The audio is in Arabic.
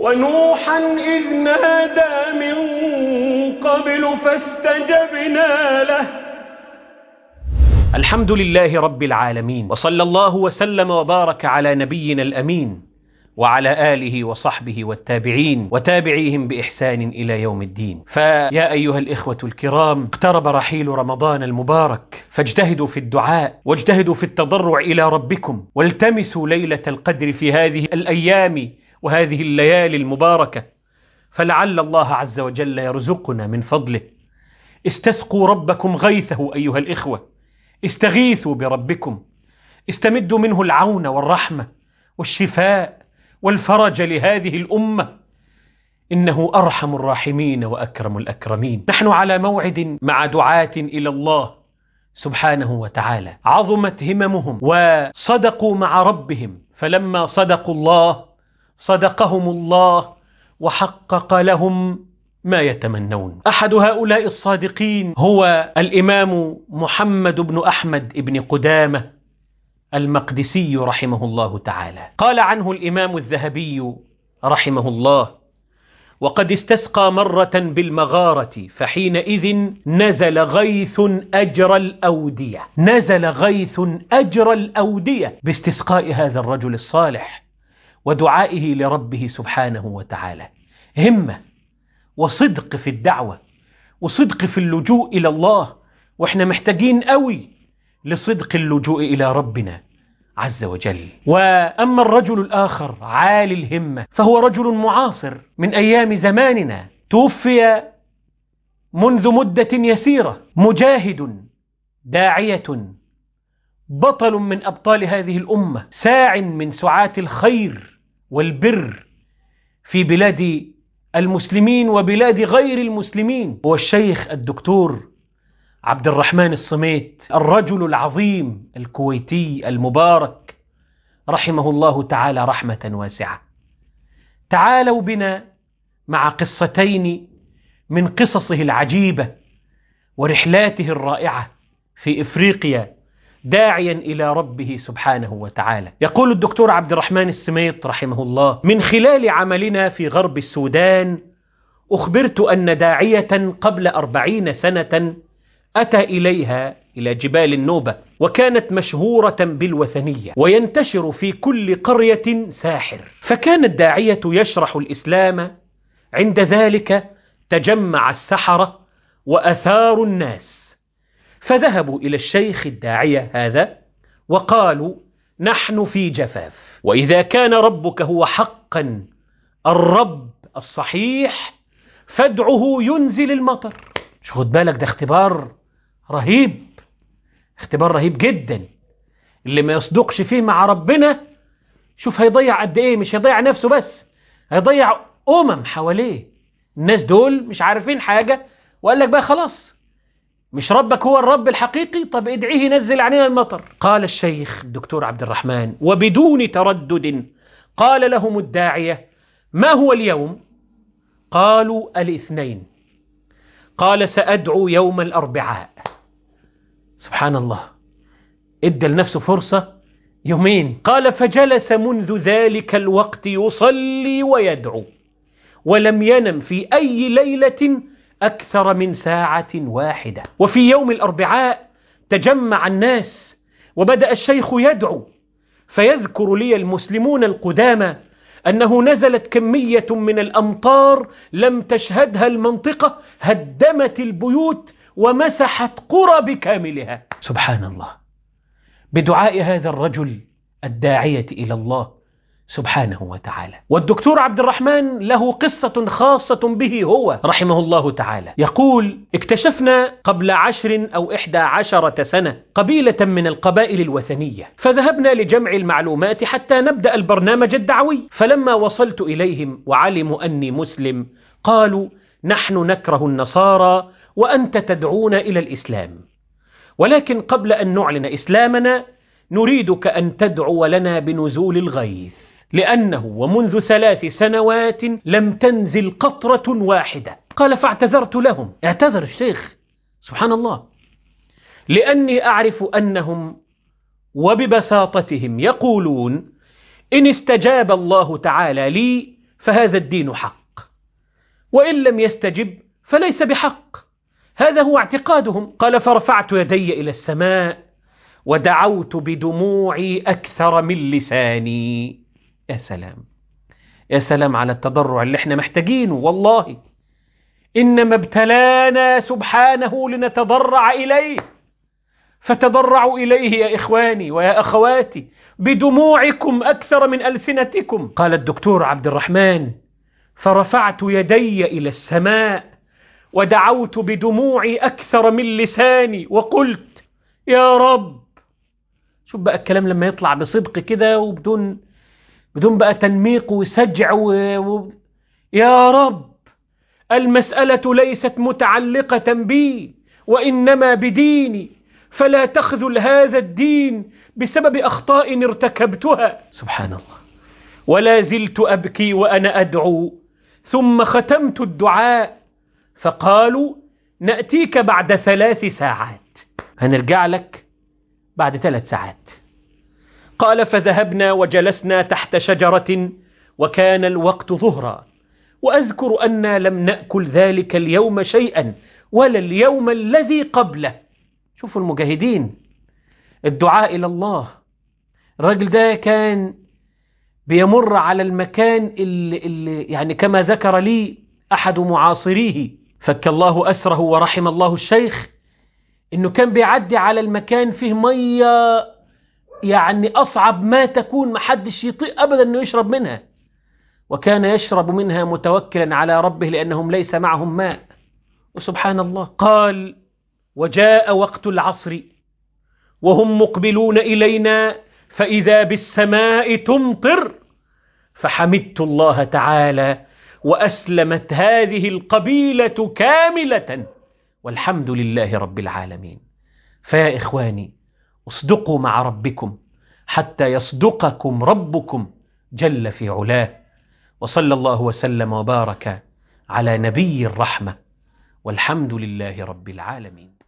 ونوحا إذ نادى من قبل فاستجبنا له. الحمد لله رب العالمين، وصلى الله وسلم وبارك على نبينا الأمين وعلى آله وصحبه والتابعين وتابعيهم بإحسان إلى يوم الدين. فيا أيها الإخوة الكرام، اقترب رحيل رمضان المبارك، فاجتهدوا في الدعاء واجتهدوا في التضرع إلى ربكم، والتمسوا ليلة القدر في هذه الأيام وهذه الليالي المباركة، فلعل الله عز وجل يرزقنا من فضله. استسقوا ربكم غيثه أيها الإخوة، استغيثوا بربكم، استمدوا منه العون والرحمة والشفاء والفرج لهذه الأمة، إنه أرحم الراحمين وأكرم الأكرمين. نحن على موعد مع دعاة إلى الله سبحانه وتعالى، عظمت هممهم وصدقوا مع ربهم، فلما صدقوا الله صدقهم الله وحقق لهم ما يتمنون. أحد هؤلاء الصادقين هو الإمام محمد بن أحمد بن قدامة المقدسي رحمه الله تعالى. قال عنه الإمام الذهبي رحمه الله: وقد استسقى مرة بالمغارة فحينئذ نزل غيث أجر الأودية. نزل غيث أجر الأودية باستسقاء هذا الرجل الصالح ودعائه لربه سبحانه وتعالى. همة وصدق في الدعوة وصدق في اللجوء إلى الله، وإحنا محتاجين قوي لصدق اللجوء إلى ربنا عز وجل. وأما الرجل الآخر عالي الهمة فهو رجل معاصر من أيام زماننا، توفي منذ مدة يسيرة، مجاهد داعية بطل من أبطال هذه الأمة، ساع من سعاة الخير والبر في بلاد المسلمين وبلاد غير المسلمين، هو الشيخ الدكتور عبد الرحمن الصميت، الرجل العظيم الكويتي المبارك رحمه الله تعالى رحمة واسعة. تعالوا بنا مع قصتين من قصصه العجيبة ورحلاته الرائعة في إفريقيا داعيا إلى ربه سبحانه وتعالى. يقول الدكتور عبد الرحمن الصميت رحمه الله: من خلال عملنا في غرب السودان أخبرت أن داعية قبل 40 سنة أتى إليها إلى جبال النوبة، وكانت مشهورة بالوثنية، وينتشر في كل قرية ساحر، فكان الداعية يشرح الإسلام. عند ذلك تجمع السحرة وأثاروا الناس، فذهبوا إلى الشيخ الداعية هذا وقالوا: نحن في جفاف، وإذا كان ربك هو حقا الرب الصحيح فادعه ينزل المطر. مش خد بالك، ده اختبار رهيب، اختبار رهيب جدا. اللي ما يصدقش فيه مع ربنا شوف هيضيع قد ايه، مش هيضيع نفسه بس، هيضيع حواليه. الناس دول مش عارفين حاجة، وقال لك بقى خلاص مش ربك هو الرب الحقيقي، طب ادعيه ينزل علينا المطر. قال الشيخ الدكتور عبد الرحمن وبدون تردد قال لهم الداعية: ما هو اليوم؟ قالوا: الاثنين. قال: سأدعو يوم الأربعاء. سبحان الله، ادى لنفسه فرصة يومين. قال: فجلس منذ ذلك الوقت يصلي ويدعو، ولم ينم في أي ليلة أكثر من ساعة واحدة. وفي يوم الأربعاء تجمع الناس وبدأ الشيخ يدعو، فيذكر لي المسلمون القدامى أنه نزلت كمية من الأمطار لم تشهدها المنطقة، هدمت البيوت ومسحت قرى بكاملها. سبحان الله، بدعاء هذا الرجل الداعية إلى الله سبحانه وتعالى. والدكتور عبد الرحمن له قصة خاصة به هو رحمه الله تعالى. يقول: اكتشفنا قبل 10 أو 11 سنة قبيلة من القبائل الوثنية، فذهبنا لجمع المعلومات حتى نبدأ البرنامج الدعوي. فلما وصلت إليهم وعلموا أني مسلم قالوا: نحن نكره النصارى وأنت تدعونا إلى الإسلام، ولكن قبل أن نعلن إسلامنا نريدك أن تدعو لنا بنزول الغيث، لأنه ومنذ 3 سنوات لم تنزل قطرة واحدة. قال: فاعتذرت لهم. اعتذر الشيخ سبحان الله، لأني أعرف أنهم وببساطتهم يقولون: إن استجاب الله تعالى لي فهذا الدين حق، وإن لم يستجب فليس بحق. هذا هو اعتقادهم. قال: فرفعت يدي إلى السماء ودعوت بدموعي أكثر من لساني. يا سلام، يا سلام على التضرع اللي احنا محتاجينه. والله إنما ابتلانا سبحانه لنتضرع إليه، فتضرعوا إليه يا إخواني ويا أخواتي بدموعكم أكثر من ألسنتكم. قال الدكتور عبد الرحمن: فرفعت يدي إلى السماء ودعوت بدموعي أكثر من لساني وقلت: يا رب. شوف بقى الكلام لما يطلع بصدق كده وبدون بقى تنميق وسجع يا رب، المسألة ليست متعلقة بي وإنما بديني، فلا تخذل هذا الدين بسبب أخطاء ارتكبتها. سبحان الله. ولا زلت أبكي وأنا أدعو، ثم ختمت الدعاء فقالوا: نأتيك بعد 3 ساعات، هنرجع لك بعد 3 ساعات. قال: فذهبنا وجلسنا تحت شجرة وكان الوقت ظهرا، وأذكر أننا لم نأكل ذلك اليوم شيئا ولا اليوم الذي قبله. شوفوا المجاهدين، الدعاء إلى الله. الراجل ده كان بيمر على المكان اللي يعني كما ذكر لي أحد معاصريه فك الله أسره ورحم الله الشيخ، إنه كان بيعدي على المكان فيه مية يعني أصعب ما تكون، محدش يطيق أبدا أنه يشرب منها، وكان يشرب منها متوكلا على ربه لأنهم ليس معهم ماء. وسبحان الله. قال: وجاء وقت العصر وهم مقبلون إلينا فإذا بالسماء تمطر، فحمدت الله تعالى وأسلمت هذه القبيلة كاملة والحمد لله رب العالمين. فيا إخواني، اصدقوا مع ربكم حتى يصدقكم ربكم جل في علاه. وصلى الله وسلم وبارك على نبي الرحمة، والحمد لله رب العالمين.